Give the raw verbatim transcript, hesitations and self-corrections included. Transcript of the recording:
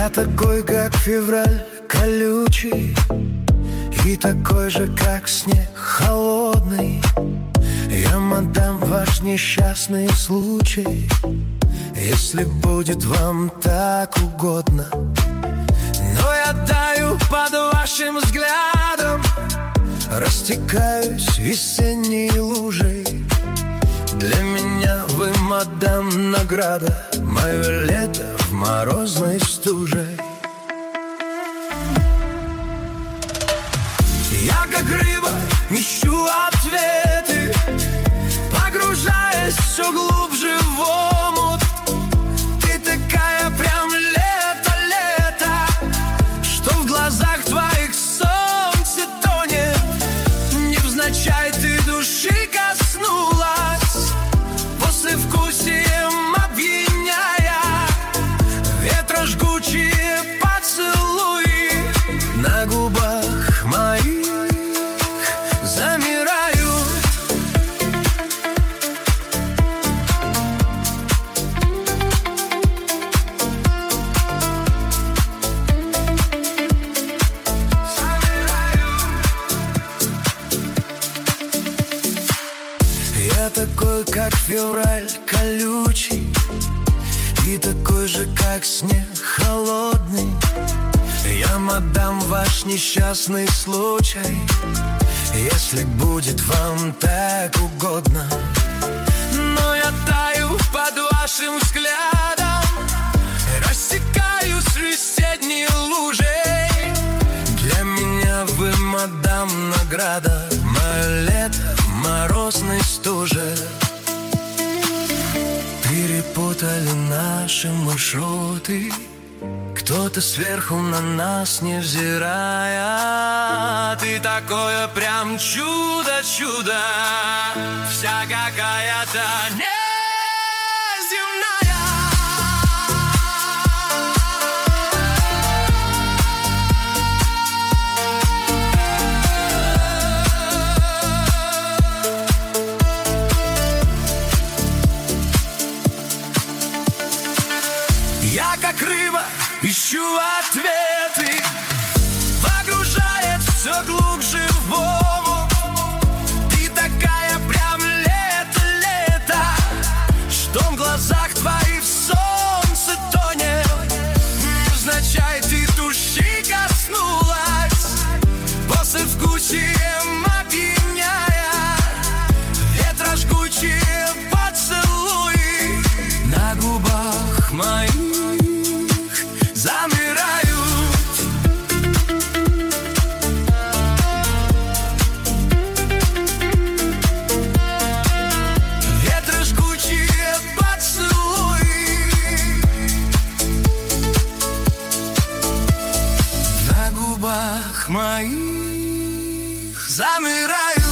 Я такой, как февраль, колючий, и такой же, как снег, холодный. Я мадам, ваш несчастный случай, если будет вам так угодно. Но я таю под вашим взглядом, растекаюсь весенней лужей. Для меня вы, мадам, награда, мое лето в морозной стуже. Я, как рыба, ищу ответы, погружаясь все глубже в омут. Ты такая прям лето-лето, что в глазах твоих солнце тонет. Невзначай ты души коснулась, послевкусием опьяняя. Ветра жгучие поцелуи на губах моих замирают. Я такой, как февраль, колючий, и такой же, как снег, холодный. Я, мадам, ваш несчастный случай, если будет вам так угодно. Но я таю под вашим взглядом, рассекаюсь весенней лужей. Для меня вы, мадам, награда, мое лето в морозной стуже. Перепутали наши маршруты, кто-то сверху на нас невзирая. Ты такое прям чудо-чудо, вся какая-то неземная. Я, как рыба, ищу ответы, погружаясь все глубже в омут. Ты такая прям лето-лето, что в глазах твоих солнце тонет. Невзначай ты души коснулась, послевкусием опьяняя. Ветра жгучие поцелуи на губах моих замирают. Ветры жгучие поцелуи на губах моих замирают.